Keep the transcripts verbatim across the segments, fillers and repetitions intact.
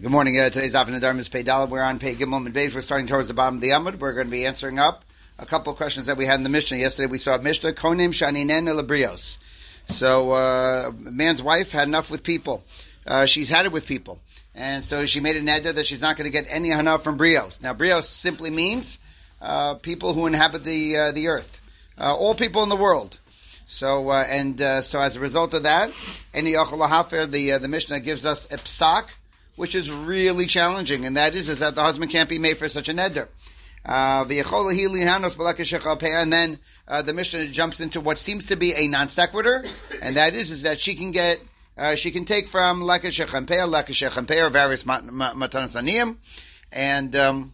Good morning. Uh, today's Daf Nedarim is Pei Daled. We're on Pei Gimel and Beis. We're starting towards the bottom of the Amud. We're going to be answering up a couple of questions that we had in the Mishnah. Yesterday we saw Mishnah, Konim Shaninen Elabrios. So, uh, a man's wife had enough with people. Uh, she's had it with people. And so she made a neder that she's not going to get any hana from brios. Now, brios simply means uh, people who inhabit the uh, the earth. Uh, all people in the world. So, uh, and uh, so as a result of that, any Yachol HaFer, the, uh, the Mishnah gives us a psak, which is really challenging, and that is, is that the husband can't be made for such a neder. Uh, and then uh, the Mishnah jumps into what seems to be a non-sequitur, and that is, is that she can get, uh, she can take from Lekeh Shechampeah, Lekeh Shechampeah, or various Matanas Aniyim, and, um,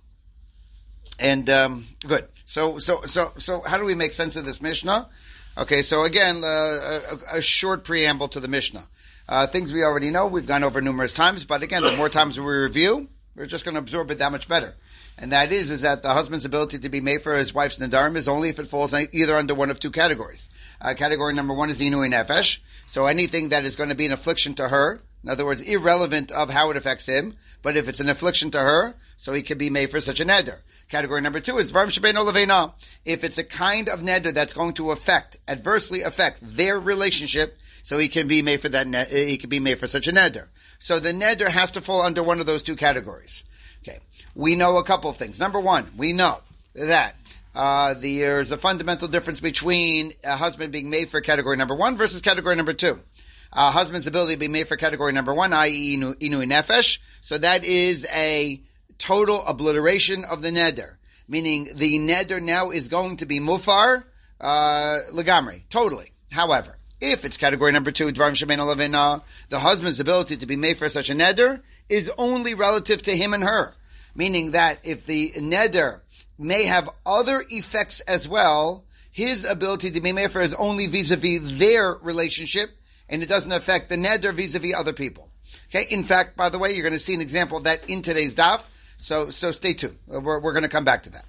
and, um, good. So, so, so, so, how do we make sense of this Mishnah? Okay, so again, uh, a, a short preamble to the Mishnah. Uh, things we already know, we've gone over numerous times, but again, the more times we review, we're just going to absorb it that much better. And that is, is that the husband's ability to be made for his wife's nedarim is only if it falls either under one of two categories. Uh, category number one is inui nefesh, so anything that is going to be an affliction to her, in other words, irrelevant of how it affects him, but if it's an affliction to her, so he can be made for such a neder. Category number two is Dvarim Shebeino Leveina. If it's a kind of neder that's going to affect, adversely affect their relationship, so he can be made for that. He can be made for such a neder. So the neder has to fall under one of those two categories. Okay, we know a couple of things. Number one, we know that uh, there's a fundamental difference between a husband being made for category number one versus category number two. A husband's ability to be made for category number one, that is, inu, inui nefesh. So that is a total obliteration of the neder, meaning the neder now is going to be mufar uh, legamri, totally. However, if it's category number two, Dvarim Shebeino Leveina, the husband's ability to be made for such a neder is only relative to him and her. Meaning that if the neder may have other effects as well, his ability to be made for is only vis-a-vis their relationship, and it doesn't affect the neder vis-a-vis other people. Okay. In fact, by the way, you're going to see an example of that in today's daf. So, so stay tuned. We're, we're going to come back to that.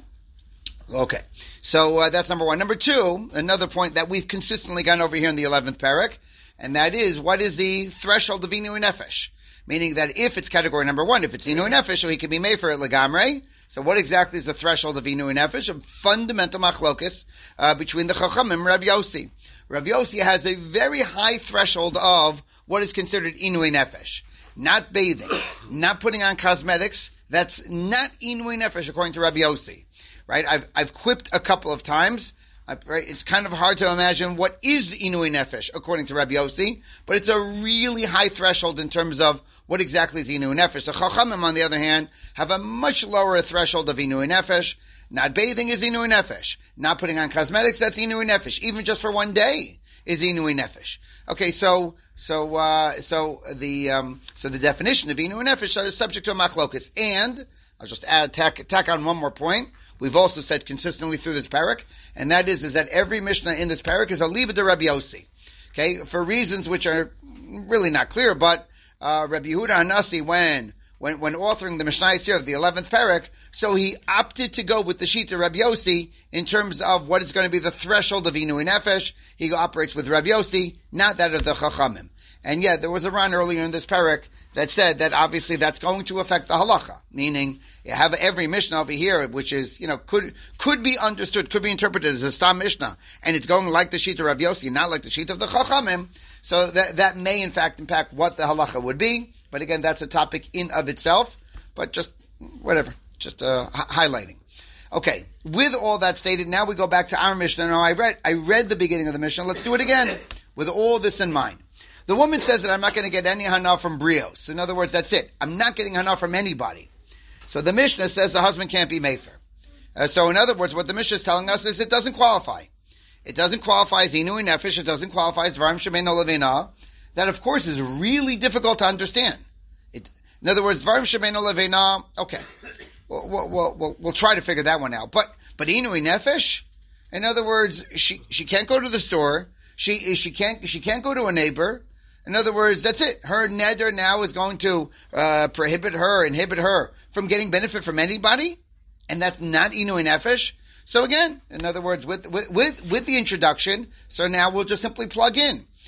Okay. So, uh, that's number one. Number two, another point that we've consistently gone over here in the eleventh parak, and that is, what is the threshold of inui nefesh? Meaning that if it's category number one, if it's inui nefesh, so he can be made for it legamre. So what exactly is the threshold of inui nefesh? A fundamental machlokus, uh, between the Chachamim and Rav Yossi. Rav Yossi has a very high threshold of what is considered inui nefesh. Not bathing, not putting on cosmetics. That's not inui nefesh according to Rav Yossi. Right? I've, I've quipped a couple of times. I, right? It's kind of hard to imagine what is inui nefesh according to Rabbi Yossi, but it's a really high threshold in terms of what exactly is inui nefesh. The Chachamim, on the other hand, have a much lower threshold of inui nefesh. Not bathing is inui nefesh. Not putting on cosmetics, that's inui nefesh. Even just for one day is inui nefesh. Okay, so so uh, so the um, so the definition of inui nefesh is subject to a machlokus. And I'll just add tack, tack on one more point. We've also said consistently through this parak, and that is, is that every Mishnah in this parak is a liba de Rabbi Yossi. Okay, for reasons which are really not clear, but uh, Rabbi Yehuda Hanasi, when when when authoring the Mishnayos here of the eleventh parak, so he opted to go with the sheet of Rabbi Yossi in terms of what is going to be the threshold of inui nefesh. He operates with Rabbi Yossi, not that of the Chachamim. And yet, there was a run earlier in this parak that said that obviously that's going to affect the halacha, meaning you have every Mishnah over here, which is, you know, could could be understood, could be interpreted as a Stam Mishnah, and it's going like the sheet of Rav Yossi, not like the sheet of the Chachamim, so that that may in fact impact what the halacha would be, but again, that's a topic in of itself, but just, whatever, just uh, h- highlighting. Okay, with all that stated, now we go back to our Mishnah. Now, I read, I read the beginning of the Mishnah, let's do it again, with all this in mind. The woman says that I'm not going to get any hana from brios. In other words, that's it. I'm not getting hana from anybody. So the Mishnah says the husband can't be mefer. Uh, so in other words, what the Mishnah is telling us is it doesn't qualify. It doesn't qualify as inui nefesh. It doesn't qualify as Dvarim Shebeino Leveina. That, of course, is really difficult to understand. It, in other words, Dvarim Shebeino Leveina, okay. We'll, we'll, we'll, we'll try to figure that one out. But but inui nefesh? In other words, she, she can't go to the store. She, she, can't, she can't go to a neighbor. In other words, that's it. Her neder now is going to uh, prohibit her, inhibit her from getting benefit from anybody, and that's not inui nefesh. So again, in other words, with with with, with the introduction, so now we'll just simply plug in.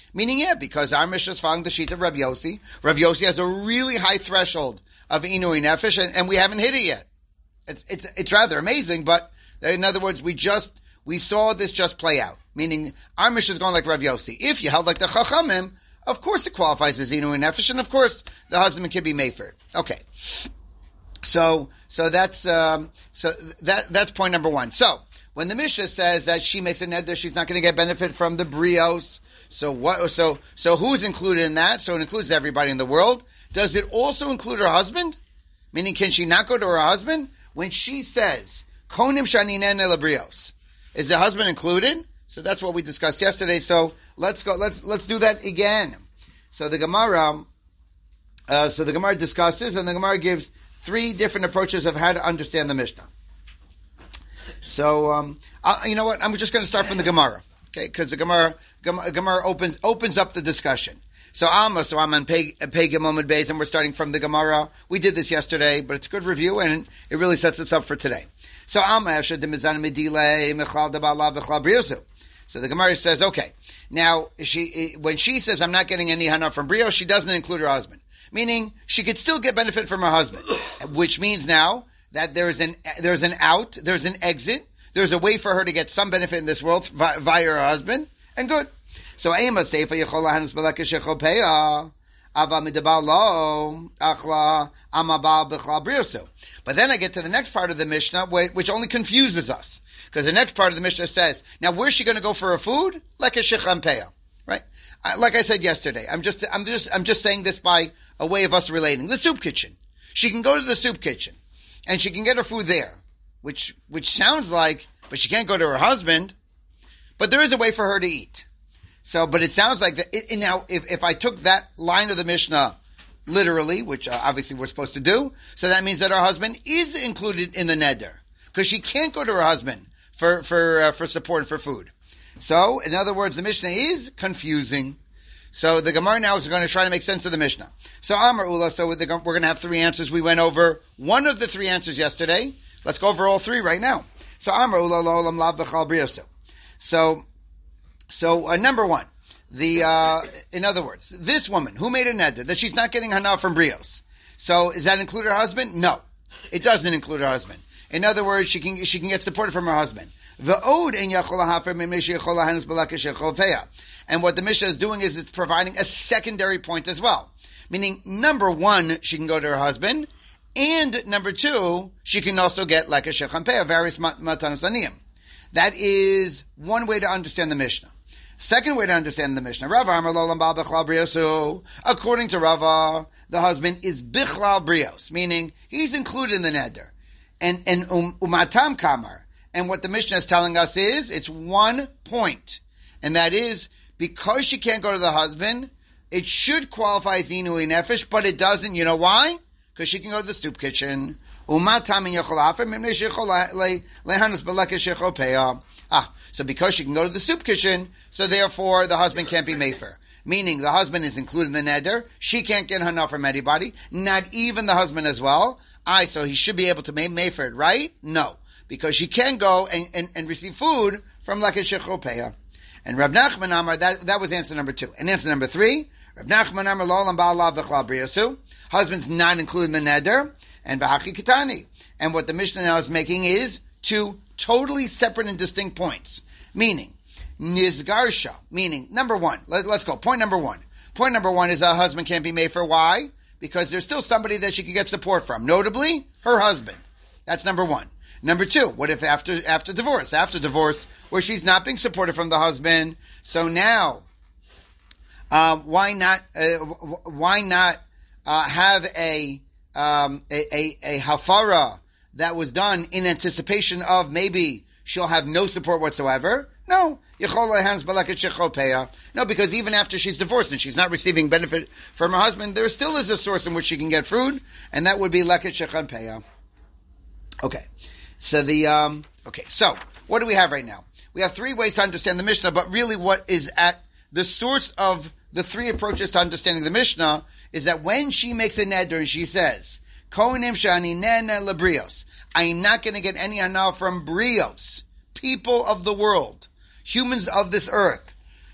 Meaning, yeah, because our Mishnah is following the sheet of Rav Yossi. Rav Yossi has a really high threshold of Inui Nefesh, and, and we haven't hit it yet. It's, it's, it's rather amazing, but in other words, we just, we saw this just play out. Meaning, our Mishnah is going like Rav Yossi. If you held like the Chachamim, of course it qualifies as Inui Nefesh, and of course the husband can be Mefer. Okay. So, so that's, um, so that, that's point number one. So, when the Mishnah says that she makes a neder, she's not going to get benefit from the brios. So what? So so who's included in that? So it includes everybody in the world. Does it also include her husband? Meaning, can she not go to her husband when she says konim shaninen labrios? Is the husband included? So that's what we discussed yesterday. So let's go. Let's let's do that again. So the Gemara. Uh, so the Gemara discusses, and the Gemara gives three different approaches of how to understand the Mishnah. So, um, uh, you know what? I'm just going to start from the Gemara, okay? Because the Gemara, Gemara, Gemara opens opens up the discussion. So, Alma, so I'm on Pei Gemomad Beis, and we're starting from the Gemara. We did this yesterday, but it's a good review, and it really sets us up for today. So, Alma, so the Gemara says, okay, now she when she says I'm not getting any hana from brio, she doesn't include her husband, meaning she could still get benefit from her husband, which means now that there's an there's an out, there's an exit, there's a way for her to get some benefit in this world via, via her husband, and good. So Ema Seifa Yechola Hanus Balaka Shechopeya Ava Midabalo Achla Amabal Bechla Briosu. But then I get to the next part of the Mishnah, which only confuses us, because the next part of the Mishnah says, now where's she going to go for her food? Like a Shechampeya, right? Like I said yesterday, I'm just I'm just I'm just saying this by a way of us relating. The soup kitchen. She can go to the soup kitchen. And she can get her food there, which which sounds like, but she can't go to her husband. But there is a way for her to eat. So, but it sounds like that. It, now, if, if I took that line of the Mishnah literally, which uh, obviously we're supposed to do, so that means that her husband is included in the neder, because she can't go to her husband for for uh, for support and for food. So, in other words, the Mishnah is confusing. So the Gemara now is going to try to make sense of the Mishnah. So Amar Ula, so we're going to have three answers. We went over one of the three answers yesterday. Let's go over all three right now. So Amar Ula Lolam Lav Bechal Briosu. So, so uh, number one, the uh, in other words, this woman who made a neder that she's not getting hana from brios. So does that include her husband? No, it doesn't include her husband. In other words, she can she can get support from her husband. The ode in Yachola Hafer Mimeshi Yachola Hanus Balaka Shechovea. And what the Mishnah is doing is it's providing a secondary point as well. Meaning, number one, she can go to her husband, and number two, she can also get like a shechampeah, various matanos aniyim. That is one way to understand the Mishnah. Second way to understand the Mishnah, Rava Amar Lo Lam Bal Bichlal Briosu. According to Rava, the husband is Bichlal Brios, meaning he's included in the neder. And and um, umatam kamar. And what the Mishnah is telling us is, it's one point, and that is, because she can't go to the husband, it should qualify as Inui Nefesh, but it doesn't. You know why? Because she can go to the soup kitchen. Ah, so because she can go to the soup kitchen, so therefore the husband can't be mefer. Meaning the husband is included in the neder. She can't get hana from anybody, not even the husband as well. I so he should be able to make mefer, right? No, because she can go and, and, and receive food from like a shechopeya. And Rav Nachman Amar, that, that was answer number two. And answer number three, Rav Nachman Amar lo lam ba'alav b'chlal briyosu. Husband's not included in the neder. And v'haki kitani. And what the Mishnah now is making is two totally separate and distinct points. Meaning, nizgarsha, meaning, number one, let, let's go. Point number one. Point number one is a husband can't be made for why? Because there's still somebody that she can get support from. Notably, her husband. That's number one. Number two, what if after after divorce? After divorce, where she's not being supported from the husband, so now, uh, why not? Uh, why not uh, have a, um, a a a hafara that was done in anticipation of maybe she'll have no support whatsoever? No, no, because even after she's divorced and she's not receiving benefit from her husband, there still is a source in which she can get food, and that would be leket shechampeya. Okay. So the, um, okay, so what do we have right now? We have three ways to understand the Mishnah, but really what is at the source of the three approaches to understanding the Mishnah is that when she makes a neder and she says, Kohanim shani nene lebrios, I'm not going to get any hana from brios, people of the world, humans of this earth.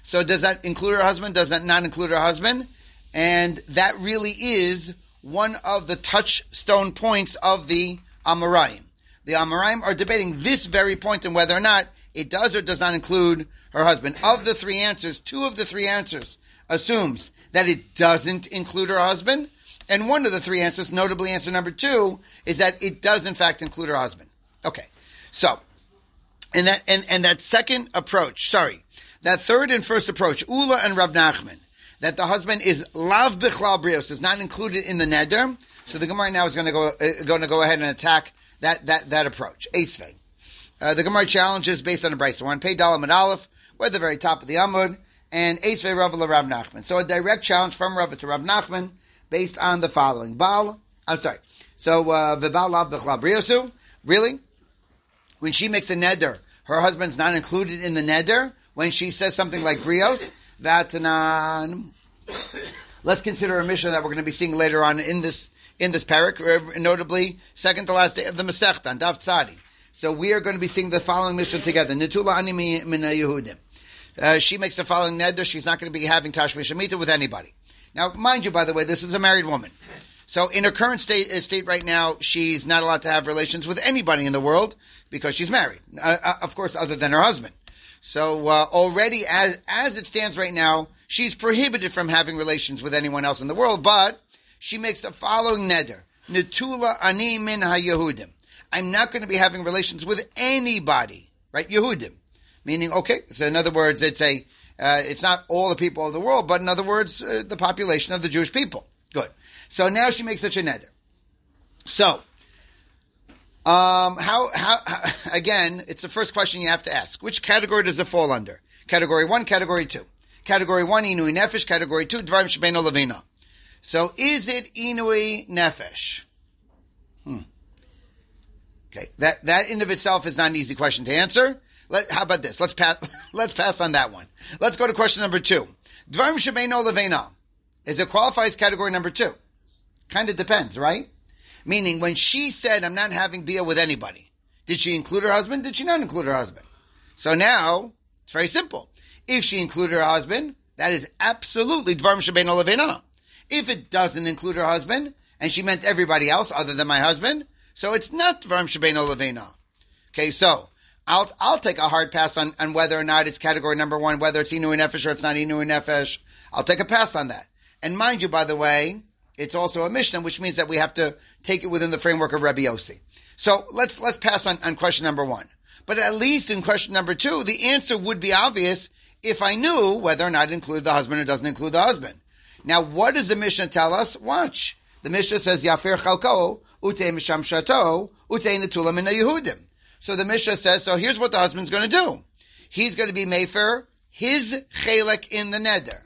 So does that include her husband? Does that not include her husband? And that really is one of the touchstone points of the Amoraim. The Amoraim are debating this very point and whether or not it does or does not include her husband. Of the three answers, two of the three answers assumes that it doesn't include her husband. And one of the three answers, notably answer number two, is that it does in fact include her husband. Okay. So, and that, and, and that second approach, sorry, that third and first approach, Ula and Rav Nachman, that the husband is lav bichlal brios, is not included in the neder. So the Gemara now is going to go, uh, going to go ahead and attack that, that, that approach. Eitzvei. Uh, the Gemara challenges based on a brayso. We're on Pei Dalam and Aleph. We're at the very top of the Amud. And Eitzvei Rav la Rav Nachman. So a direct challenge from Rav to Rav Nachman based on the following. Baal, I'm sorry. So, uh, V'bal lav bichlal briosu. Really? When she makes a neder, her husband's not included in the neder? When she says something like brios? Vatanan. Let's consider a mission that we're going to be seeing later on in this in this parak, notably second to last day of the Masechta on Daf Tzadi. So we are going to be seeing the following mission together. Netula ani min Yehudim. Uh, she makes the following neder. She's not going to be having tashmish amita with anybody. Now, mind you, by the way, this is a married woman. So in her current state state right now, she's not allowed to have relations with anybody in the world because she's married. Uh, uh, of course, other than her husband. So uh, already, as as it stands right now, she's prohibited from having relations with anyone else in the world. But she makes the following neder: Netula ani min ha-Yehudim. I'm not going to be having relations with anybody, right? Yehudim, meaning okay. So in other words, it's a uh, it's not all the people of the world, but in other words, uh, the population of the Jewish people. Good. So now she makes such a neder. So. Um, how, how, how, again, it's the first question you have to ask. Which category does it fall under? Category one, category two. Category one, Inui Nefesh. Category two, Dvarim Shebeino Levina. So, is it Inui Nefesh? Hmm. Okay. That, that in of itself is not an easy question to answer. Let, how about this? Let's pass, let's pass on that one. Let's go to question number two. Dvarim Shebeino Levina. Is it qualifies category number two? Kind of depends, right? Meaning, when she said, I'm not having bia with anybody, did she include her husband? Did she not include her husband? So now, it's very simple. If she included her husband, that is absolutely Dvarim Shebeino Levina. If it doesn't include her husband, and she meant everybody else other than my husband, so it's not Dvarim Shebeino Levina. Okay, so, I'll I'll take a hard pass on, on whether or not it's category number one, whether it's Inui Nefesh or it's not Inui Nefesh. I'll take a pass on that. And mind you, by the way, it's also a Mishnah, which means that we have to take it within the framework of Rabbi Yossi. So let's let's pass on, on question number one. But at least in question number two, the answer would be obvious if I knew whether or not it includes the husband or doesn't include the husband. Now, what does the Mishnah tell us? Watch. The Mishnah says, Yafir chalko, utei misham shato, utei netula min Yehudim. So the Mishnah says, so here's what the husband's going to do. He's going to be mefer his chelek in the neder.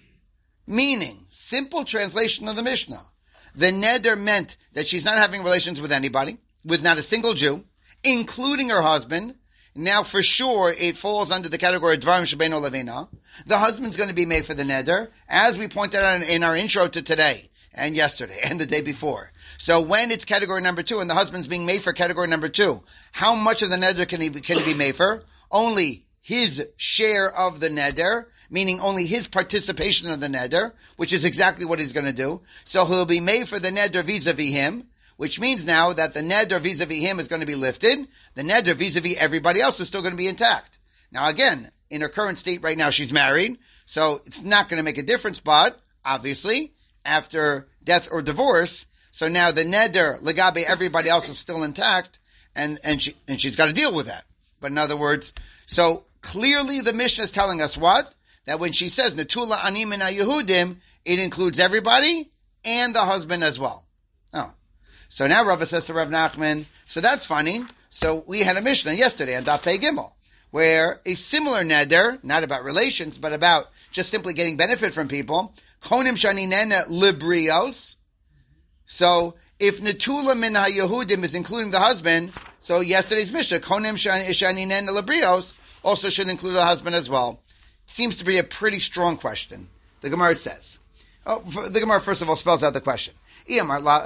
Meaning, simple translation of the Mishnah. The neder meant that she's not having relations with anybody, with not a single Jew, including her husband. Now, for sure, it falls under the category of Dvarim Shebeino Levina. The husband's going to be made for the neder, as we pointed out in our intro to today, and yesterday, and the day before. So when it's category number two, and the husband's being made for category number two, how much of the neder can he, can he be made for? Only his share of the neder, meaning only his participation of the neder, which is exactly what he's going to do. So he'll be made for the neder vis-a-vis him, which means now that the neder vis-a-vis him is going to be lifted. The neder vis-a-vis everybody else is still going to be intact. Now again, in her current state right now, she's married, so it's not going to make a difference, but obviously, after death or divorce, so now the neder, legabe, everybody else is still intact, and, and she, and she's got to deal with that. But in other words, so clearly the Mishnah is telling us what? That when she says, Netula ani min ha-Yehudim, it includes everybody and the husband as well. Oh. So now Rava says to Rav Nachman, so that's funny. So we had a Mishnah yesterday on Daf Pei Gimel, where a similar neder, not about relations, but about just simply getting benefit from people, Chonim shaninena librios. So if Netula min ha-Yehudim is including the husband, so yesterday's Mishnah, Chonim shaninena librios, also should include the husband as well. Seems to be a pretty strong question. The Gemara says. Oh, the Gemara first of all spells out the question. So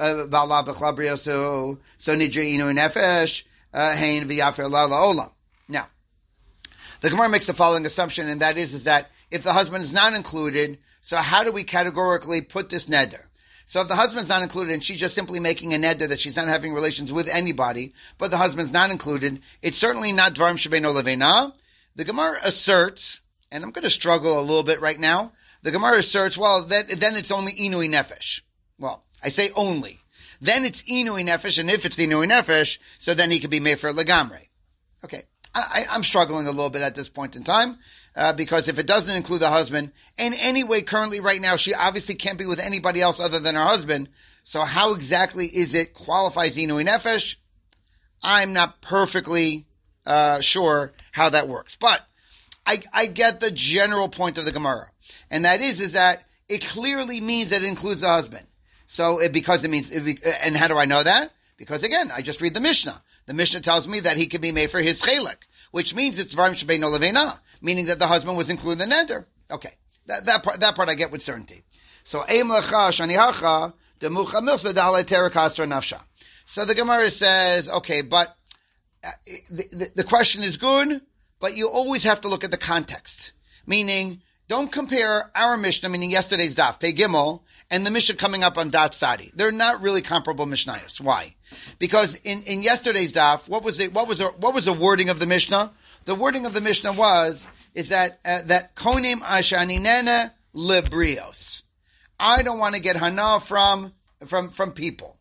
nidri inu nefesh hein v'yafer la olam. Now, the Gemara makes the following assumption, and that is, is that if the husband is not included, so how do we categorically put this neder? So if the husband's not included and she's just simply making a neder that she's not having relations with anybody, but the husband's not included, it's certainly not dvarim shebeino leveina. The Gemara asserts, and I'm going to struggle a little bit right now, the Gemara asserts, well, then, then it's only inui nefesh. Well, I say only. Then it's inui nefesh, and if it's inui nefesh, so then he could be mefer legamre. Okay. I, I'm struggling a little bit at this point in time, uh, because if it doesn't include the husband, in any way currently right now, she obviously can't be with anybody else other than her husband. So how exactly is it qualifies inui nefesh? I'm not perfectly uh, sure how that works. But I, I get the general point of the Gemara. And that is, is that it clearly means that it includes the husband. So it, because it means, it, and how do I know that? Because again, I just read the Mishnah. The Mishnah tells me that he can be made for his chelek, which means it's dvarim shebeino leveina, meaning that the husband was included in the neder. Okay, that that part that part I get with certainty. So eim lecha shanihacha demucha milsa dale terakasra nafsha. So the Gemara says, okay, but uh, the, the the question is good, but you always have to look at the context. Meaning, don't compare our Mishnah, meaning yesterday's daf, Pei Gimel, and the Mishnah coming up on Daf Tzadi. They're not really comparable Mishnayos. Why? Because in, in yesterday's daf, what was the what was the, what was the wording of the Mishnah? The wording of the Mishnah was is that uh, that konim ashaninene lebrios. I don't want to get hana from from from people.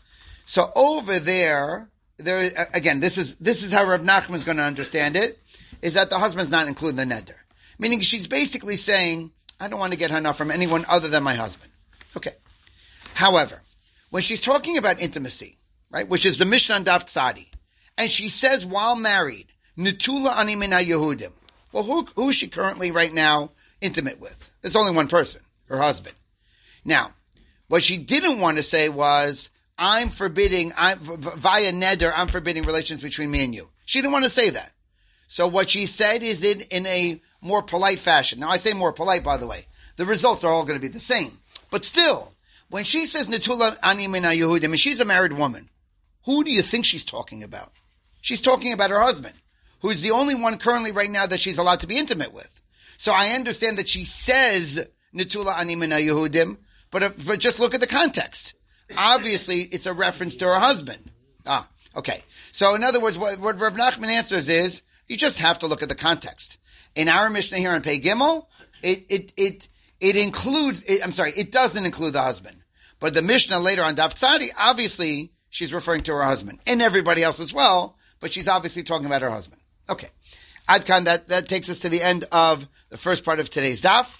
So over there, there again, this is this is how Rav Nachman is going to understand it. Is that the husband's not including the neder? Meaning she's basically saying, I don't want to get hana from anyone other than my husband. Okay. However, when she's talking about intimacy, right, which is the Mishnah on Daf Tzadi, and she says while married, Netula ani mina Yehudim. Well, who, who is she currently right now intimate with? There's only one person, her husband. Now, what she didn't want to say was, I'm forbidding, I'm, via neder, I'm forbidding relations between me and you. She didn't want to say that. So what she said is in, in a more polite fashion. Now I say more polite, by the way. The results are all going to be the same. But still, when she says Netula ani mina Yehudim, and she's a married woman, who do you think she's talking about? She's talking about her husband, who's the only one currently right now that she's allowed to be intimate with. So I understand that she says Netula ani mina Yehudim, but, if, but just look at the context. Obviously, it's a reference to her husband. Ah, okay. So in other words, what, what Rav Nachman answers is, you just have to look at the context. In our Mishnah here in Pei Gimel, it it it it includes. It, I'm sorry, it doesn't include the husband. But the Mishnah later on Daf Tzadi, obviously she's referring to her husband and everybody else as well. But she's obviously talking about her husband. Okay, Adkan. That that takes us to the end of the first part of today's daf.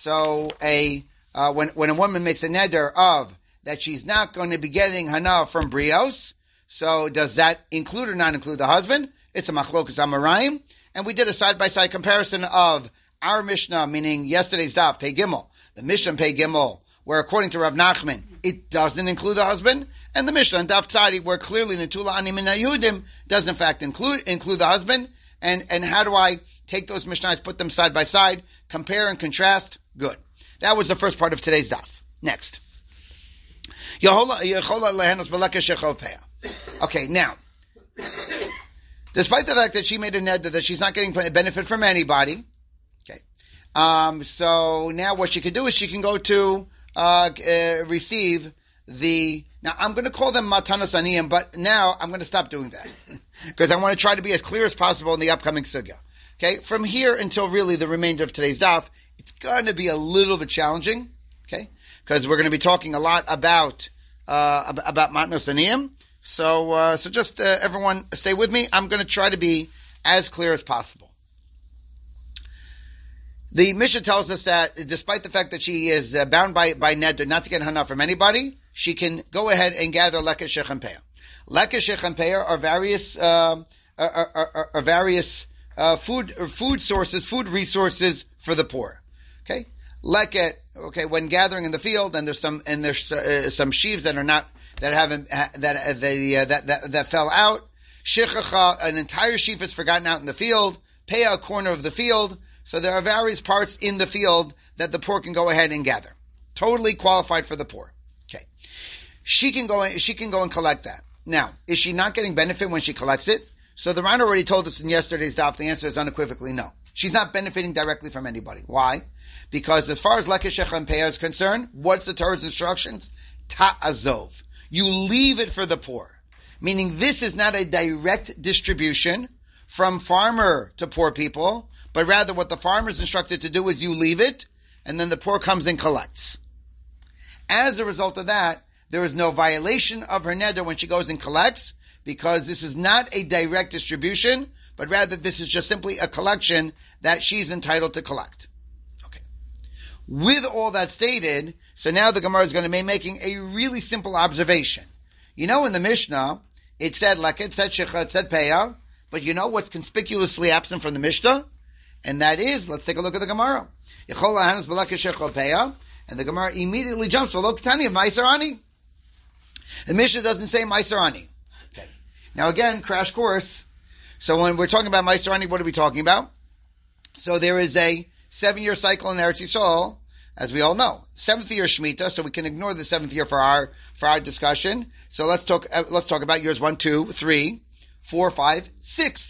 So a uh, when when a woman makes a neder of that she's not going to be getting hana from brios, so does that include or not include the husband? It's a machlokas amarayim, and we did a side-by-side comparison of our Mishnah, meaning yesterday's daf, Pei Gimel, the Mishnah Pei Gimel, where according to Rav Nachman, it doesn't include the husband, and the Mishnah in Daf Tzadi, where clearly Netula ani mina Yehudim does in fact include include the husband, and, and how do I take those Mishnahs, put them side by side, compare and contrast? Good. That was the first part of today's daf. Next. Okay, now, despite the fact that she made a neder that she's not getting benefit from anybody, okay. Um, so now what she can do is she can go to uh, uh, receive the. Now I'm going to call them matanos aniyim, but now I'm going to stop doing that because I want to try to be as clear as possible in the upcoming sugya. Okay, from here until really the remainder of today's daf, it's going to be a little bit challenging. Okay, because we're going to be talking a lot about uh, about matanos aniyim. So, uh, so just uh, everyone stay with me. I'm going to try to be as clear as possible. The Mishnah tells us that despite the fact that she is uh, bound by, by neder not to get hana from anybody, she can go ahead and gather leket shechem peah. Leket shechem peah are various, uh, are, are, are, are various, uh, food, or food sources, food resources for the poor. Okay? Leket, okay, when gathering in the field, and there's some, and there's uh, some sheaves that are not, that haven't that uh, the uh, that, that that fell out. Shechacha, an entire sheaf is forgotten out in the field. Peah, a corner of the field. So there are various parts in the field that the poor can go ahead and gather. Totally qualified for the poor. Okay, she can go. She can go and collect that. Now, is she not getting benefit when she collects it? So the Ran already told us in yesterday's daf. The answer is unequivocally no. She's not benefiting directly from anybody. Why? Because as far as Lekeh Shecha and Peah is concerned, what's the Torah's instructions? Ta'azov. You leave it for the poor. Meaning this is not a direct distribution from farmer to poor people, but rather what the farmer is instructed to do is you leave it, and then the poor comes and collects. As a result of that, there is no violation of her neder when she goes and collects, because this is not a direct distribution, but rather this is just simply a collection that she's entitled to collect. Okay. With all that stated, so now the Gemara is going to be making a really simple observation. You know, in the Mishnah, it said Lekeh, it said Shecha, it said Peah, but you know what's conspicuously absent from the Mishnah? And that is, let's take a look at the Gemara. Yechol lahanos b'Lekeh Shecha Peah, and the Gemara immediately jumps to Lo Ketani of Meiser Ani. The Mishnah doesn't say Meiser Ani. Okay. Now again, crash course. So when we're talking about Meiser Ani, what are we talking about? So there is a seven-year cycle in Eretz Yisrael, as we all know. Seventh year Shemitah, so we can ignore the seventh year for our for our discussion. So let's talk. Uh, let's talk about years one, two, three, four, five, six.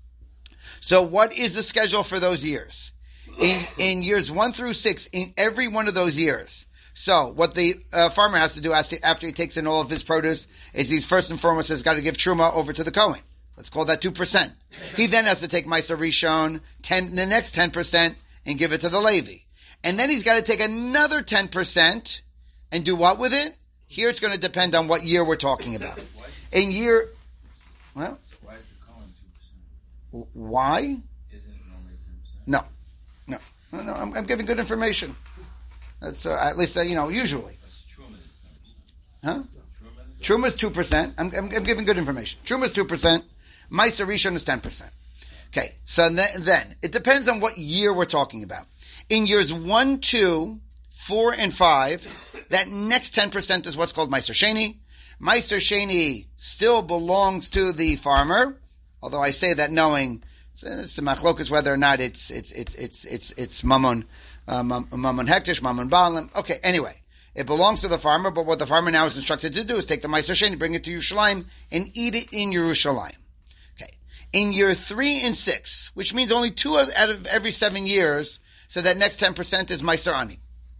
So what is the schedule for those years? In in years one through six, in every one of those years. So what the uh, farmer has to do after he takes in all of his produce is he's first and foremost has got to give truma over to the Kohen. Let's call that two percent. He then has to take Meiser Rishon, ten, the next ten percent, and give it to the Levi. And then he's got to take another ten percent and do what with it? Here it's going to depend on what year we're talking about. In year, well, why is the Kohen two percent? Why? Isn't it normally ten percent? No, no, no, no. I'm, I'm giving good information. That's uh, at least uh, you know usually. Truma is ten percent. Huh? Truma is two percent. I'm, I'm, I'm giving good information. Truma is two percent. Meiser Rishon is ten percent. Okay, so then, then it depends on what year we're talking about. In years one, two, four, and five, that next ten percent is what's called Meiser Sheni. Meiser Sheni still belongs to the farmer, although I say that knowing it's, it's the machlokas whether or not it's it's it's it's it's it's mammon, uh, mammon hektish, mammon balim. Okay, anyway, it belongs to the farmer, but what the farmer now is instructed to do is take the Meiser Sheni, bring it to Yerushalayim, and eat it in Yerushalayim. Okay, in year three and six, which means only two out of every seven years. So that next ten percent is Meiser Ani.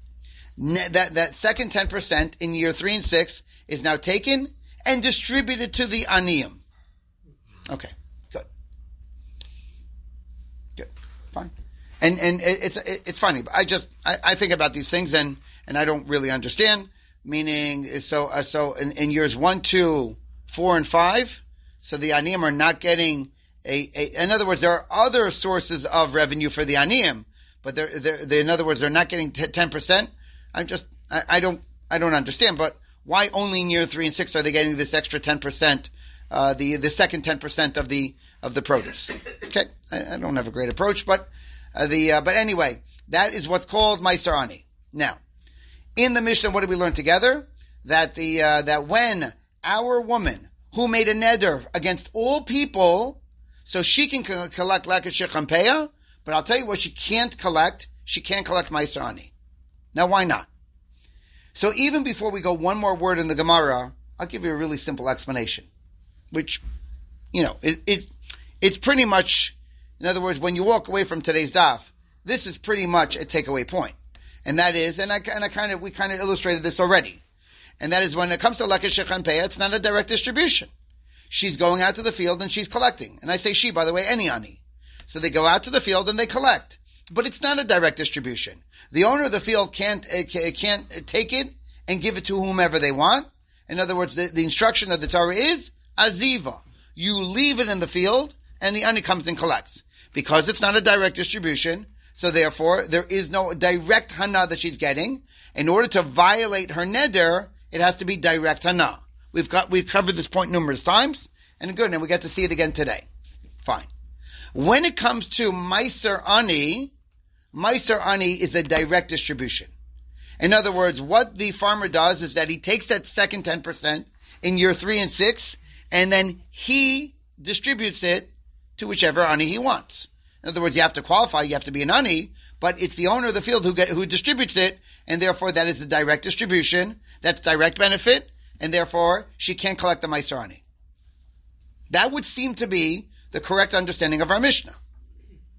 Ne- that, that second ten percent in year three and six is now taken and distributed to the Aniyim. Okay, good. Good, fine. And and it's it's funny, but I just, I, I think about these things and, and I don't really understand, meaning, so uh, so in, in years one, two, four, and five, so the Aniyim are not getting a, a, in other words, there are other sources of revenue for the Aniyim, but they're, they're, they're, in other words, they're not getting ten percent. I'm just, I, I don't, I don't understand. But why only in year three and six are they getting this extra ten percent, uh, the the second ten percent of the of the produce? Okay, I, I don't have a great approach, but uh, the uh, but anyway, that is what's called Meiser Ani. Now, in the Mishnah, what did we learn together? That the uh, that when our woman who made a neder against all people, so she can collect Lekeh Shecha and Peah. But I'll tell you what she can't collect. She can't collect Meiser Ani. Now, why not? So even before we go one more word in the Gemara, I'll give you a really simple explanation, which, you know, it, it it's pretty much, in other words, when you walk away from today's daf, this is pretty much a takeaway point. And that is, and I, and I kind of, we kind of illustrated this already. And that is when it comes to Lekeh Shecha and Peah, it's not a direct distribution. She's going out to the field and she's collecting. And I say she, by the way, any Ani. So they go out to the field and they collect. But it's not a direct distribution. The owner of the field can't uh, can't take it and give it to whomever they want. In other words, the, the instruction of the Torah is aziva. You leave it in the field and the ani comes and collects. Because it's not a direct distribution, so therefore there is no direct hana that she's getting. In order to violate her neder, it has to be direct hana. We've got we've covered this point numerous times, and good, and we get to see it again today. Fine. When it comes to Meiser Ani, Meiser Ani is a direct distribution. In other words, what the farmer does is that he takes that second ten percent in year three and six, and then he distributes it to whichever Ani he wants. In other words, you have to qualify, you have to be an Ani, but it's the owner of the field who get, who distributes it, and therefore that is a direct distribution, that's direct benefit, and therefore she can't collect the Meiser Ani. That would seem to be the correct understanding of our Mishnah.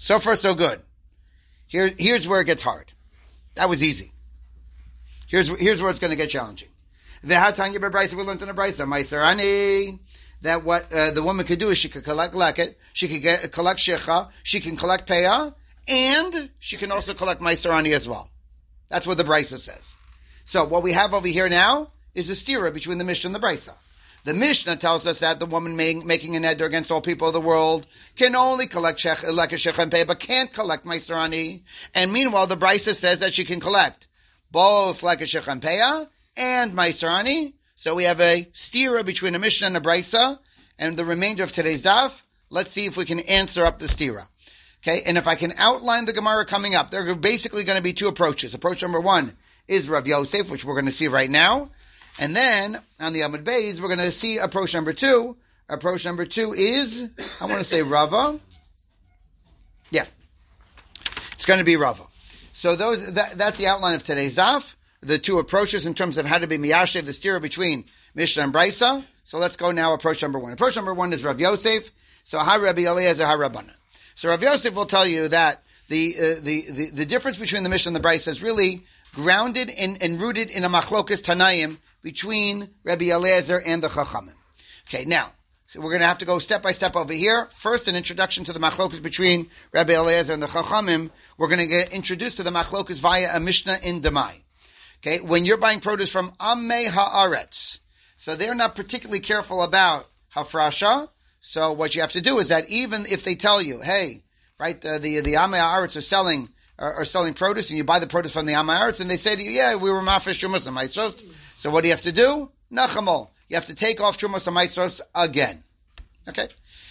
So far, so good. Here, here's where it gets hard. That was easy. Here's here's where it's going to get challenging. V'hatanya b'braysa, we learned in the braysa, ma'aser ani, that what uh, the woman could do is she could collect leket, she could get collect shecha, she can collect peah, and she can also collect ma'aser ani as well. That's what the braysa says. So what we have over here now is a stira between the Mishnah and the braysa. The Mishnah tells us that the woman making, making an eder against all people of the world can only collect shech, leket, shecha, and peah, but can't collect ma'aser ani. And meanwhile, the braysa says that she can collect both leket, shecha, and peah and ma'aser ani. So we have a stira between a Mishnah and a braysa, and the remainder of today's daf, let's see if we can answer up the stira. Okay, and if I can outline the Gemara coming up, there are basically going to be two approaches. Approach number one is Rav Yosef, which we're going to see right now. And then, on the Amud Beis, we're going to see approach number two. Approach number two is, I want to say Rava. Yeah. It's going to be Rava. So those that, that's the outline of today's daf. The two approaches in terms of how to be miyashev, the stira between Mishnah and Braysa. So let's go now approach number one. Approach number one is Rav Yosef. So ha Rabbi Eliezer, ha Rabbanan. So Rav Yosef will tell you that the, uh, the, the, the difference between the Mishnah and the Braysa is really grounded in, and rooted in a machlokas Tanaim between Rabbi Eliezer and the Chachamim. Okay, now, so we're going to have to go step by step over here. First, an introduction to the machlokas between Rabbi Eliezer and the Chachamim. We're going to get introduced to the machlokas via a Mishnah in Demai. Okay, when you're buying produce from Amei Haaretz, so they're not particularly careful about hafrasha. So what you have to do is that even if they tell you, hey, right, uh, the the Amei Haaretz are selling are, are selling produce, and you buy the produce from the Amei Haaretz, and they say to you, yeah, we were mafish trumas and maitzos. So what do you have to do? Nachamol. You have to take off trumas and maitzos again. Okay,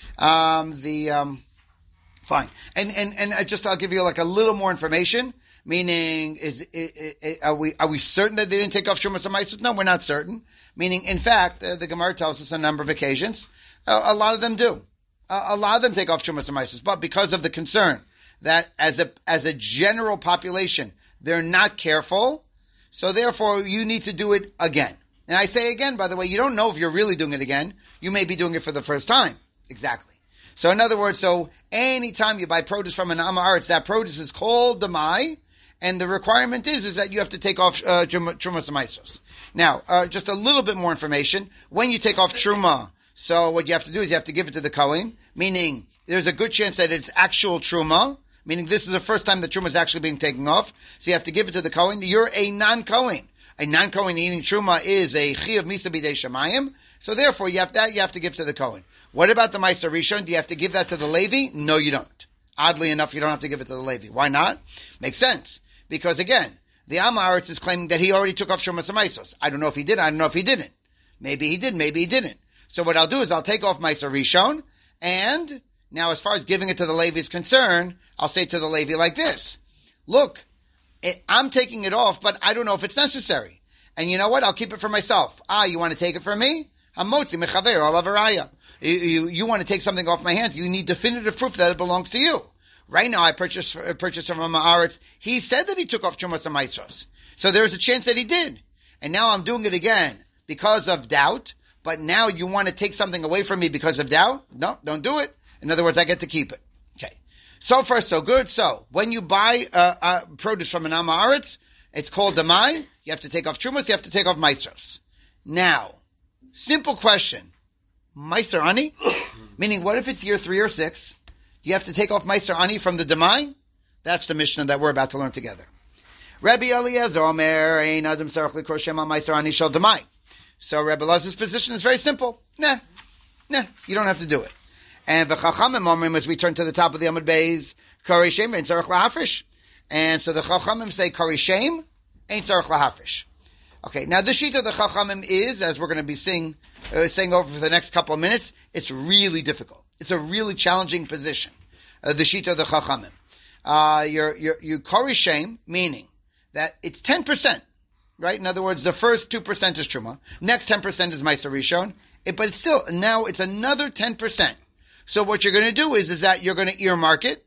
um, the um, fine, and and and I just I'll give you like a little more information. Meaning, is, is, is are we are we certain that they didn't take off Trumas and Maisos? No, we're not certain. Meaning, in fact, uh, the Gemara tells us on a number of occasions, uh, a lot of them do. Uh, a lot of them take off Trumas and Maisos, but because of the concern that as a as a general population, they're not careful, so therefore you need to do it again. And I say again, by the way, you don't know if you're really doing it again. You may be doing it for the first time. Exactly. So in other words, so anytime you buy produce from an Amaretz, that produce is called Demai. And the requirement is, is that you have to take off uh, Trumas and Maisos. Now, uh, just a little bit more information. When you take off Truma, so what you have to do is you have to give it to the Kohen, meaning there's a good chance that it's actual Truma, meaning this is the first time the Truma is actually being taken off. So you have to give it to the Kohen. You're a non-Kohen. A non-Kohen eating Truma is a Chi of Misa B'dei Shemayim. So therefore, you have that you have to give to the Kohen. What about the Ma'aser Rishon? Do you have to give that to the Levi? No, you don't. Oddly enough, you don't have to give it to the Levi. Why not? Makes sense. Because again, the Amaretz is claiming that he already took off Trumas and Maisos. I don't know if he did. I don't know if he didn't. Maybe he did. Maybe he didn't. So what I'll do is I'll take off Ma'aser Rishon, and now as far as giving it to the Levi is concerned, I'll say to the Levi like this: Look, it, I'm taking it off, but I don't know if it's necessary. And you know what? I'll keep it for myself. Ah, you want to take it from me? Hamotzi mechaver alavaraya. You, you you want to take something off my hands? You need definitive proof that it belongs to you. Right now, I purchased purchased from Amaretz. He said that he took off Trumas and Maisos. So there's a chance that he did. And now I'm doing it again because of doubt. But now you want to take something away from me because of doubt? No, don't do it. In other words, I get to keep it. Okay. So far, so good. So when you buy uh, uh, produce from an Amaretz, it's called Demai. You have to take off Trumas. You have to take off Maisos. Now, simple question. Maiser Ani? Meaning, what if it's year three or six? Do you have to take off Maiser Ani from the Demai? That's the Mishnah that we're about to learn together. Rabbi Eliezer Omer, Ein Adam Sarach Likor Shema Maiser Ani Shel Demai. So Rabbi Eliezer's position is very simple. Nah, nah, you don't have to do it. And V'chachamim Omrim, as we turn to the top of the Amud Beis, Kari Shem Ein Sarach Lahafrish. And so the Chachamim say Kari Shem Ein Sarach Lahafrish. Okay, now the sheet of the Chachamim is, as we're going to be seeing, uh, saying over for the next couple of minutes, it's really difficult. It's a really challenging position, uh, the sheet of the Chachamim. Uh, you're, you're, you Kari Shem, meaning that it's ten percent, right? In other words, the first two percent is Truma, next ten percent is Ma'aser Rishon, it, but it's still, now it's another ten percent. So what you're going to do is, is that you're going to earmark it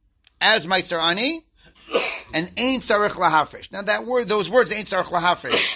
as Ma'aser Ani, and Ein Tzarech Lahafresh. Now that word, those words, Ein Tzarech Lahafresh,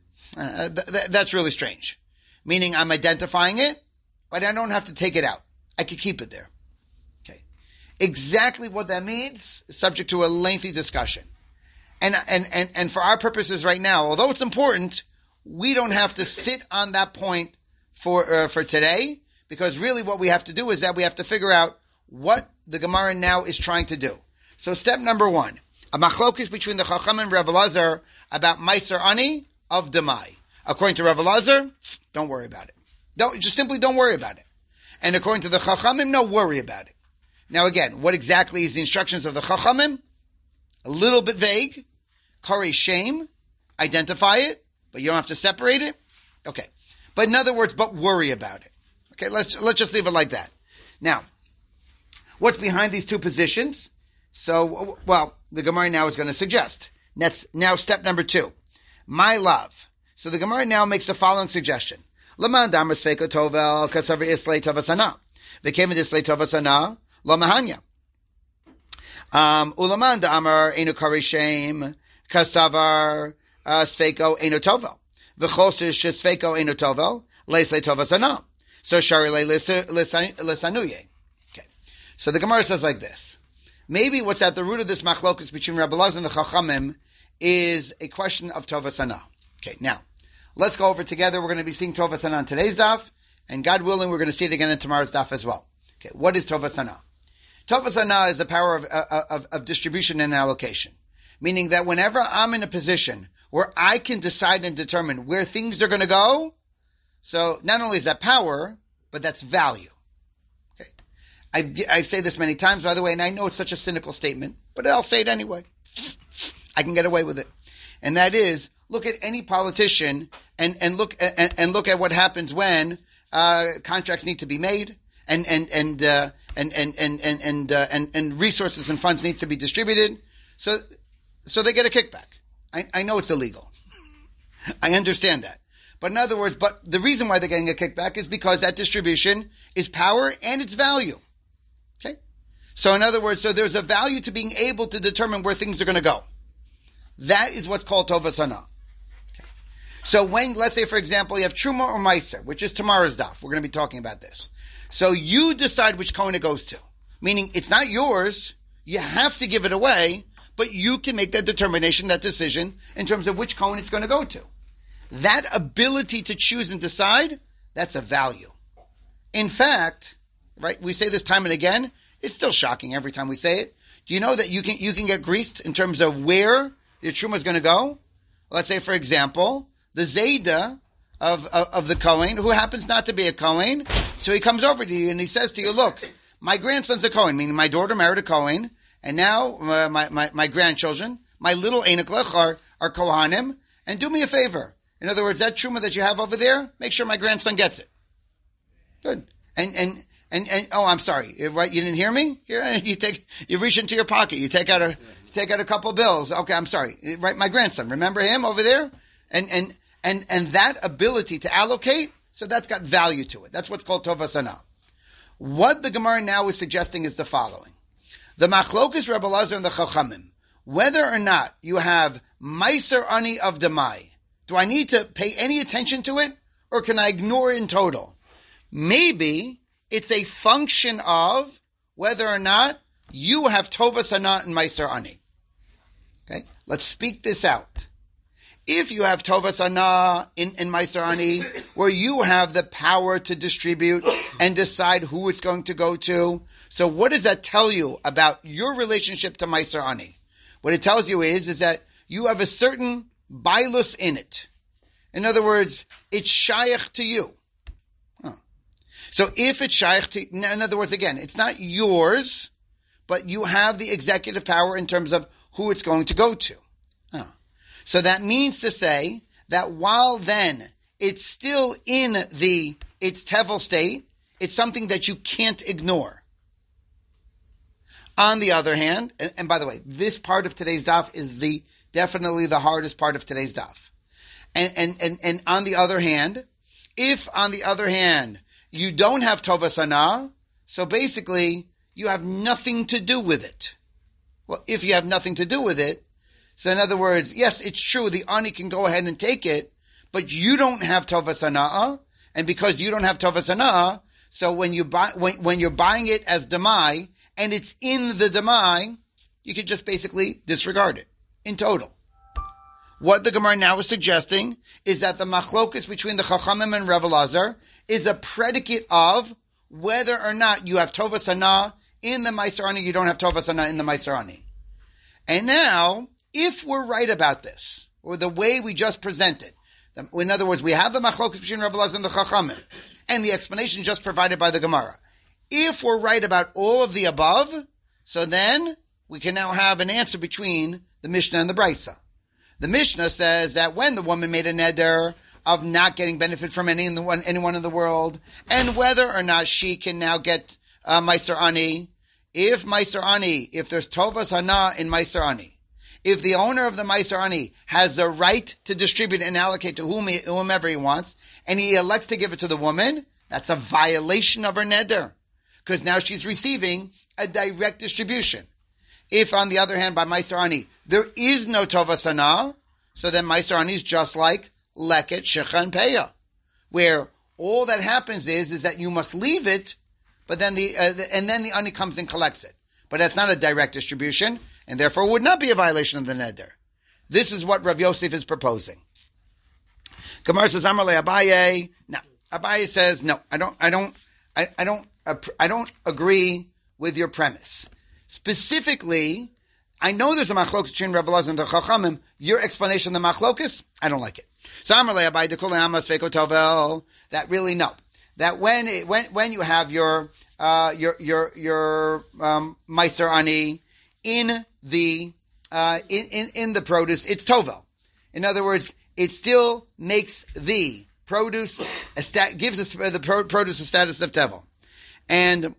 uh, th- th- that's really strange. Meaning I'm identifying it, but I don't have to take it out. I could keep it there. Okay. Exactly what that means is subject to a lengthy discussion. And, and, and, and for our purposes right now, although it's important, we don't have to sit on that point for, uh, for today, because really what we have to do is that we have to figure out what the Gemara now is trying to do. So step number one, a machlokes between the Chacham and Rav Elazar about Meiser Ani of Demai. According to Rav Elazar, don't worry about it. Don't, just simply don't worry about it. And according to the Chachamim, no, worry about it. Now again, what exactly is the instructions of the Chachamim? A little bit vague. Kare shame, identify it, but you don't have to separate it. Okay. But in other words, but worry about it. Okay, let's let's just leave it like that. Now, what's behind these two positions? So, well, the Gemara now is going to suggest. That's now step number two. My love. So the Gemara now makes the following suggestion. Laman damar sveika tovel kasaver islay tovasana. V'kemen islay tovasana lo mahanya. Um, ulaman damar enu kare shame kasavar sveiko enu tovel. V'chosir shesveiko enu tovel leislay tovasana. So shari le lisanuye. Okay. So the Gemara says like this. Maybe what's at the root of this machlokus between Rabbi Elazar and the Chachamim is a question of tovasana. Okay, now, let's go over together. We're going to be seeing tovasana on today's daf, and God willing, we're going to see it again in tomorrow's daf as well. Okay, what is tovasana? Tovasana is the power of, of, of distribution and allocation, meaning that whenever I'm in a position where I can decide and determine where things are going to go, so not only is that power, but that's value. Okay, I I say this many times, by the way, and I know it's such a cynical statement, but I'll say it anyway. I can get away with it, and that is, look at any politician and and look and, and look at what happens when uh, contracts need to be made and and and uh, and and and and and, uh, and and resources and funds need to be distributed. So so they get a kickback. I, I know it's illegal. I understand that. But in other words, but the reason why they're getting a kickback is because that distribution is power and it's value. Okay? So in other words, so there's a value to being able to determine where things are going to go. That is what's called tovasana. Okay. So when, let's say for example, you have Truma or Meiser, which is tomorrow's daf. We're going to be talking about this. So you decide which kohen it goes to. Meaning it's not yours. You have to give it away, but you can make that determination, that decision, in terms of which kohen it's going to go to. That ability to choose and decide, that's a value. In fact, right, we say this time and again, it's still shocking every time we say it. Do you know that you can you can get greased in terms of where your truma is going to go? Let's say, for example, the Zayda of, of, of the Kohen, who happens not to be a Kohen, so he comes over to you and he says to you, look, my grandson's a Kohen, meaning my daughter married a Kohen, and now uh, my, my, my grandchildren, my little Einiklech are, are Kohanim, and do me a favor. In other words, that truma that you have over there, make sure my grandson gets it. Good. And, and, and, and, oh, I'm sorry. Right? You didn't hear me? Here, you take, you reach into your pocket. You take out a, take out a couple of bills. Okay, I'm sorry. Right? My grandson. Remember him over there? And, and, and, and that ability to allocate, so that's got value to it. That's what's called tovasana. What the Gemara now is suggesting is the following. The machlokas Rebbe Elazar and the Chachamim, whether or not you have Meiser Ani of Demai, do I need to pay any attention to it, or can I ignore it in total? Maybe it's a function of whether or not you have tovasana and Meiser Ani. Okay, let's speak this out. If you have tovasana in, in Meiser Ani, where you have the power to distribute and decide who it's going to go to, so what does that tell you about your relationship to Meiser Ani? What it tells you is, is that you have a certain bailus in it. In other words, it's shaykh to you. Huh. So if it's shaykh to, in other words, again, it's not yours, but you have the executive power in terms of who it's going to go to. Huh. So that means to say that while then it's still in the, its tevel state, it's something that you can't ignore. On the other hand, and, and by the way, this part of today's daf is the definitely the hardest part of today's daf. And, and, and, and on the other hand, if on the other hand, you don't have tovasana, so basically you have nothing to do with it. Well, if you have nothing to do with it, so in other words, yes, it's true, the ani can go ahead and take it, but you don't have tovasana, and because you don't have tovasana, So when you buy, when, when you're buying it as demai, and it's in the demai, you could just basically disregard it in total. What the Gemara now is suggesting is that the machlokus between the Chachamim and Rebbe Elazar is a predicate of whether or not you have Tovas Hana in the Meiser Ani, you don't have Tovas Hana in the Meiser Ani. And now, if we're right about this, or the way we just presented, in other words, we have the machlokus between Rebbe Elazar and the Chachamim, and the explanation just provided by the Gemara. If we're right about all of the above, so then we can now have an answer between the Mishnah and the Brisa. The Mishnah says that when the woman made a neder of not getting benefit from any in the one, anyone in the world, and whether or not she can now get uh, Meiser Ani, if Meiser Ani, if there's Tovas Hana in Meiser Ani, if the owner of the Meiser Ani has the right to distribute and allocate to whom he, whomever he wants, and he elects to give it to the woman, that's a violation of her neder, because now she's receiving a direct distribution. If, on the other hand, by Meiser Ani, there is no Tovas Hana, so then Meiser Ani is just like Leket, Shecha, and Peah, where all that happens is, is that you must leave it, but then the, uh, the and then the Ani comes and collects it. But that's not a direct distribution, and therefore would not be a violation of the neder. This is what Rav Yosef is proposing. Gemara says, Amar le Abaye. No, Abaye says, no, I don't, I don't, I, I don't, I don't agree with your premise. Specifically, I know there's a machlokus between Rebbe Elazar and the Chachamim. Your explanation of the machlokus, I don't like it. So Amar le Abaye dekule amas feiko tovel. That really no. That when it, when when you have your uh, your your your um, Meiser Ani in the uh, in, in in the produce, it's tovel. In other words, it still makes the produce a stat, gives us the pro, produce a status of tevel, and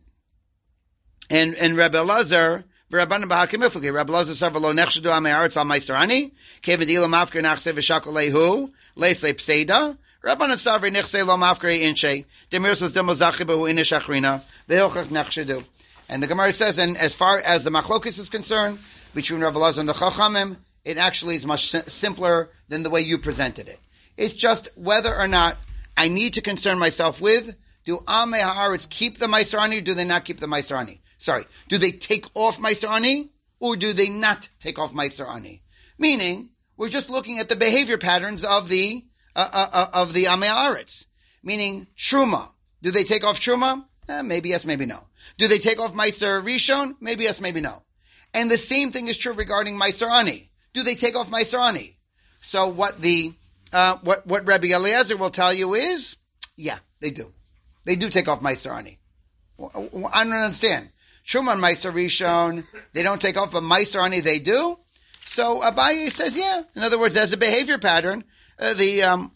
and and Rebbe Elazar. Rabbanan b'hakim iflagi. Rabbi Elazar said, "V'lo nechshadu amei haaretz al Meiser Ani, kevedila mafker nachse v'shakol lehu leisle pseida." Rabbanan savri nechse lo mafker inche demirsos demozachi behu inish achrina ve'hochach nechshadu. And the Gemara says, and as far as the machlokus is concerned between Rabbi Elazar and the Chachamim, it actually is much simpler than the way you presented it. It's just whether or not I need to concern myself with, do amei haaretz keep the Meiser Ani or do they not keep the Meiser Ani? Sorry, do they take off Meiser Ani or do they not take off Meiser Ani? Meaning, we're just looking at the behavior patterns of the uh, uh, uh, of the Amei Haaretz. Meaning, Truma. Do they take off Truma? Eh, maybe yes, maybe no. Do they take off Meiser Rishon? Maybe yes, maybe no. And the same thing is true regarding Meiser Ani. Do they take off Meiser Ani? So what the uh, what what Rabbi Eliezer will tell you is, yeah, they do. They do take off Meiser Ani. I don't understand. Truma and Meiser Rishon, they don't take off, but Meiser Ani they do. So Abaye says, yeah. In other words, as a behavior pattern, uh, the um,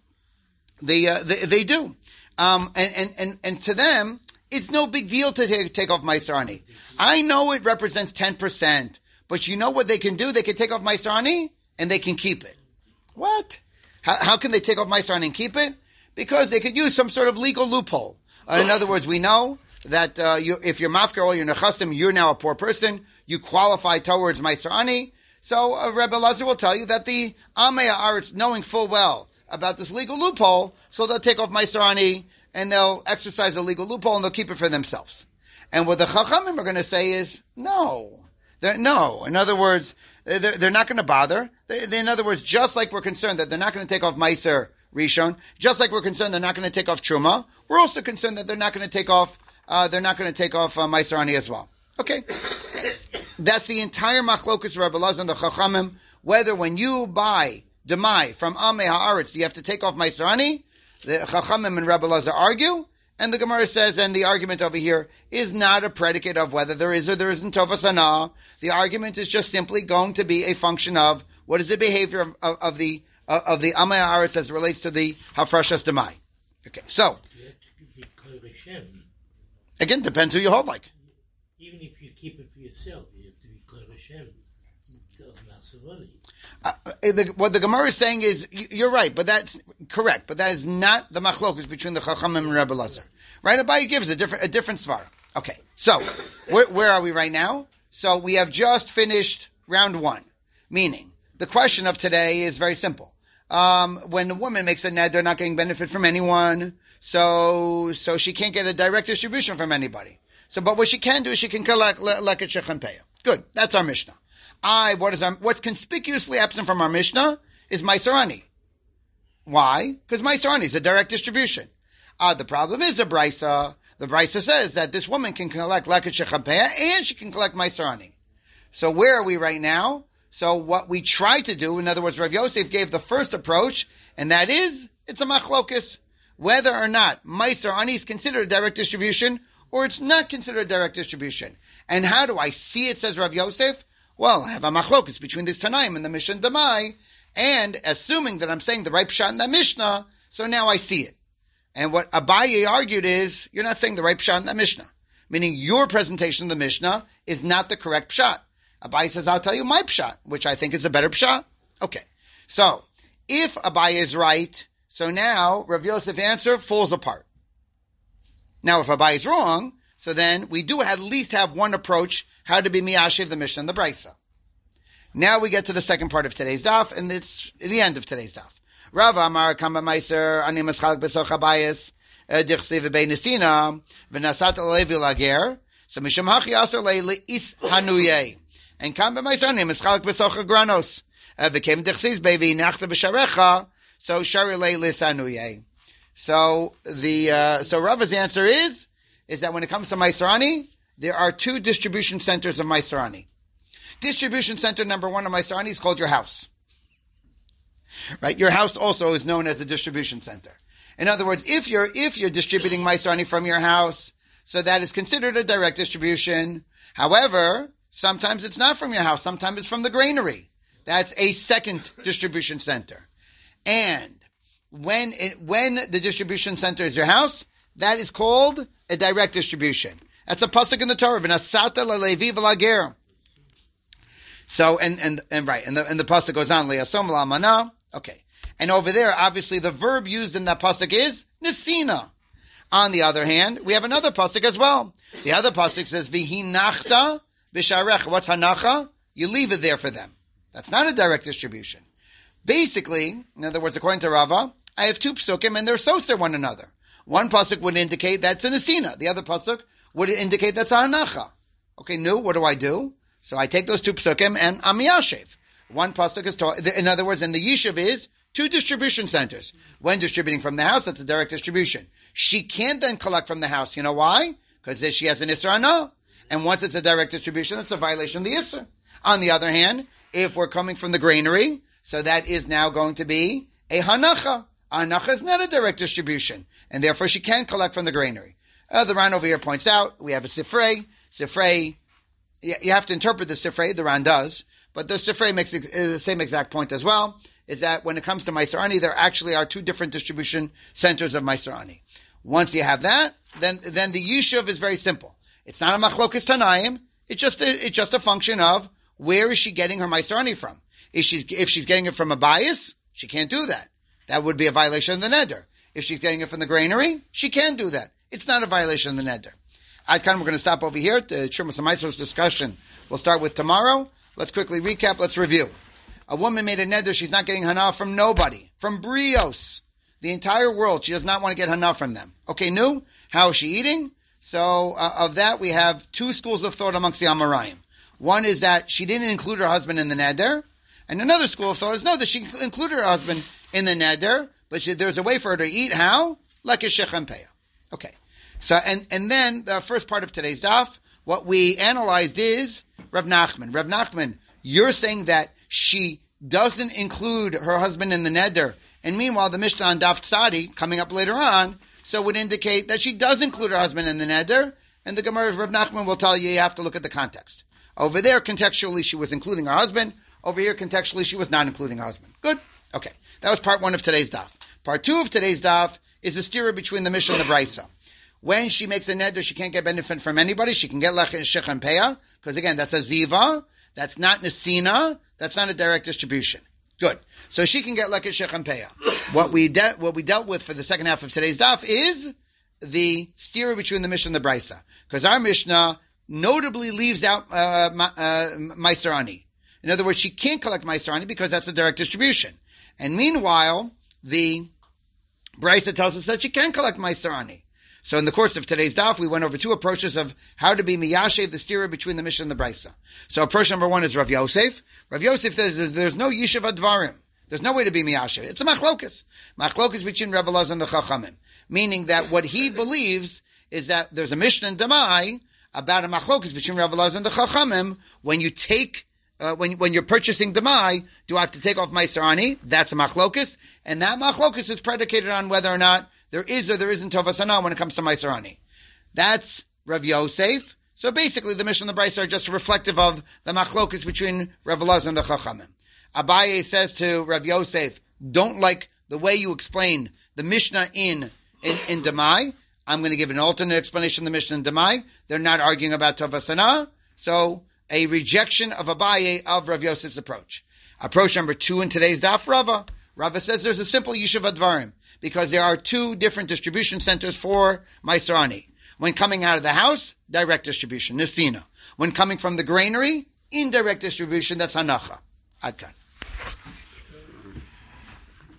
the, uh, the they do, um, and, and and and to them, it's no big deal to take, take off Meiser Ani. I know it represents ten percent, but you know what they can do? They can take off Meiser Ani and they can keep it. What? How, how can they take off Meiser Ani and keep it? Because they could use some sort of legal loophole. Uh, in other words, we know that uh, you, if you're mafker or you're nechasim, you're now a poor person. You qualify towards Meiser Ani. So uh, Rebbe Elazar will tell you that the Amei Haaretz, knowing full well about this legal loophole, so they'll take off Meiser Ani and they'll exercise a legal loophole and they'll keep it for themselves. And what the Chachamim are going to say is, no. They're, no. In other words, they're, they're not going to bother. They, they, in other words, just like we're concerned that they're not going to take off Meiser Rishon, just like we're concerned they're not going to take off Truma, we're also concerned that they're not going to take off Uh, they're not going to take off uh, Meiser Ani as well. Okay. That's the entire machlokus of Rebbe Elazar and the Chachamim. Whether when you buy Demai from Amei Haaretz, do you have to take off Meiser Ani? The Chachamim and Rebbe Elazar argue. And the Gemara says, and the argument over here is not a predicate of whether there is or there isn't Tovas Hana. The argument is just simply going to be a function of what is the behavior of, of, of the uh, of the Amei Haaretz as it relates to the Hafrashas Demai. Okay, so. Again, depends who you hold like. Even if you keep it for yourself, you have to be Kol Hashem of Nasavani. Uh, the, what the Gemara is saying is, you're right, but that's correct, but that is not the machlokus between the Chachamim and Rebbe Elazar. Right? Abaye gives a different, a different svara. Okay, so, where, where are we right now? So, we have just finished round one. Meaning, the question of today is very simple. Um, when a woman makes a neder, not getting benefit from anyone, So, so she can't get a direct distribution from anybody. So, but what she can do is she can collect leket shechem peah. Good. That's our Mishnah. I, what is our, what's conspicuously absent from our Mishnah is Meiser Ani. Why? Because Meiser Ani is a direct distribution. Uh, the problem is the Brisa. The Brisa says that this woman can collect leket shechem peah and she can collect Meiser Ani. So where are we right now? So what we try to do, in other words, Rav Yosef gave the first approach, and that is, it's a machlokus. Whether or not Meiser Ani is considered a direct distribution, or it's not considered a direct distribution. And how do I see it, says Rav Yosef? Well, I have a machlokus between this Tanaim and the Mishnah Demai, and assuming that I'm saying the right pshat in that Mishnah, so now I see it. And what Abaye argued is, you're not saying the right pshat in that Mishnah. Meaning your presentation of the Mishnah is not the correct pshat. Abaye says, I'll tell you my pshat, which I think is a better pshat. Okay. So, if Abaye is right, so now Rav Yosef's answer falls apart. Now, if Abaye is wrong, so then we do at least have one approach how to be miyashiv the Mishnah and the Brisa. Now we get to the second part of today's daf, and it's the end of today's daf. Rav Amar Kamba Meiser Ani Maschalek Besoch Abayis Dichsi V'Bei Nesina V'Nasat Levi Lager So Misham Hachi Aser Le'Is Hanuyeh and Kamba Meiser Ani Maschalek Besoch Granos V'Kem Dichsis Bevi Nachta B'Sharecha So Shari Le'Lis Hanuyeh. So the uh, so Rava's answer is is that when it comes to Meiser Ani, there are two distribution centers of Meiser Ani. Distribution center number one of Meiser Ani is called your house. Right? Your house also is known as a distribution center. In other words, if you're if you're distributing Meiser Ani from your house, so that is considered a direct distribution. However, sometimes it's not from your house. Sometimes it's from the granary. That's a second distribution center. And when it, when the distribution center is your house, that is called a direct distribution. That's a pasuk in the Torah. V'nasata lalevi v'lager. So and and and right, and the and the pasuk goes on le'asom la'amana. Okay, and over there, obviously, the verb used in that pasuk is nesina. On the other hand, we have another pasuk as well. The other pasuk says v'hinachta b'sharecha. What's hanacha? You leave it there for them. That's not a direct distribution. Basically, in other words, according to Rava, I have two psukim and they're soser one another. One pasuk would indicate that's a nesina. The other pasuk would indicate that's a hanacha. Okay, no, what do I do? So I take those two psukim and I'm yashiv. One pasuk is taught, in other words, and the yishuv is two distribution centers. When distributing from the house, that's a direct distribution. She can't then collect from the house. You know why? Because she has an isra no. And once it's a direct distribution, it's a violation of the isra. On the other hand, if we're coming from the granary, so that is now going to be a hanacha. A hanacha is not a direct distribution, and therefore she can collect from the granary. Uh, the Ran over here points out, we have a sifrei. Sifrei, you have to interpret the sifrei, the Ran does, but the sifrei makes the same exact point as well, is that when it comes to Meiser Ani, there actually are two different distribution centers of Meiser Ani. Once you have that, then then the yishuv is very simple. It's not a machlokas tanaim, it's just a, it's just a function of where is she getting her Meiser Ani from. If she's, if she's getting it from a bias, she can't do that. That would be a violation of the neder. If she's getting it from the granary, she can do that. It's not a violation of the neder. I'd kind of, we're going to stop over here. The Trumas HaMeiser's discussion we'll start with tomorrow. Let's quickly recap. Let's review. A woman made a neder. She's not getting hana from nobody. From brios. The entire world. She does not want to get hana from them. Okay, new? How is she eating? So, uh, of that, we have two schools of thought amongst the Amoraim. One is that she didn't include her husband in the neder. And another school of thought is no, that she included her husband in the neder, but she, there's a way for her to eat. How? Like a shechem peah. Okay. So, and, and then the first part of today's daf, what we analyzed is Rav Nachman. Rav Nachman, you're saying that she doesn't include her husband in the neder, and meanwhile the Mishnah on Daf Tzadi, coming up later on, so would indicate that she does include her husband in the neder, and the Gemara of Rav Nachman will tell you you have to look at the context. Over there, contextually, she was including her husband. Over here, contextually, she was not including her husband. Good? Okay. That was part one of today's daf. Part two of today's daf is the stira between the Mishnah and the Brisa. When she makes a neder, she can't get benefit from anybody. She can get lech shechem peah, because again, that's a ziva. That's not nesina. That's not a direct distribution. Good. So she can get lech shechem peah. What we de- what we dealt with for the second half of today's daf is the stira between the Mishnah and the Brisa, because our Mishnah notably leaves out uh, uh, Meiser Ani. In other words, she can't collect Meiser Ani because that's a direct distribution. And meanwhile, the Brisa tells us that she can collect Meiser Ani. So in the course of today's daf, we went over two approaches of how to be miyashev, the steer between the Mishnah and the Brisa. So approach number one is Rav Yosef. Rav Yosef, there's, there's no yishuv advarim. There's no way to be miyashev. It's a machlokas. Machlokas between Rav Elazar and the Chachamim. Meaning that what he believes is that there's a Mishnah in Demai about a machlokas between Rav Elazar and the Chachamim. When you take, uh, when, when you're purchasing Demai, do I have to take off Meiser Ani? That's a machlokas. And that machlokas is predicated on whether or not there is or there isn't Tovas Hana when it comes to Meiser Ani. That's Rav Yosef. So basically the Mishnah and the Brisa are just reflective of the machlokas between Rav Elazar and the Chachamim. Abaye says to Rav Yosef, don't like the way you explain the Mishnah in, in, in Demai. I'm going to give an alternate explanation of the Mishnah in Demai. They're not arguing about Tovas Hana. So a rejection of Abaye of Rav Yosef's approach. Approach number two in today's daf, Rava. Rava says there's a simple yishuv advarim, because there are two different distribution centers for Meiser Ani. When coming out of the house, direct distribution, Nesina. When coming from the granary, indirect distribution, that's Hanacha. Adkan.